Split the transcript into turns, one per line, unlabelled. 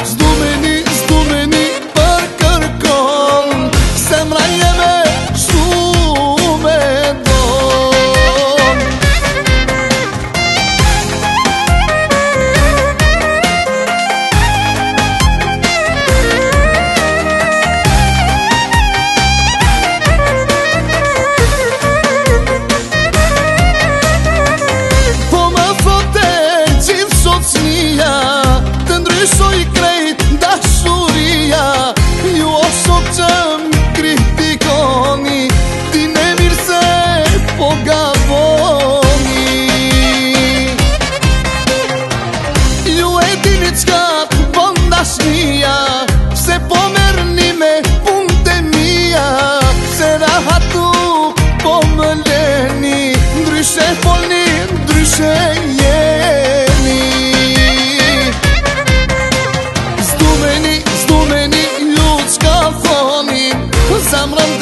S'du meni për kërkon, zemra jeme shumë e don. Po më thote gjithë socnia, të ndryshoj krejt dashuria. Ju o sot që më kritikoni, dine mirë se po gaboni. Ju e dini qka të bon dashnia, se po mërni me punë të mia, se rahatu po më leni, ndryshe folni, ndryshe jeni. S'du meni ju qka thoni, zemrën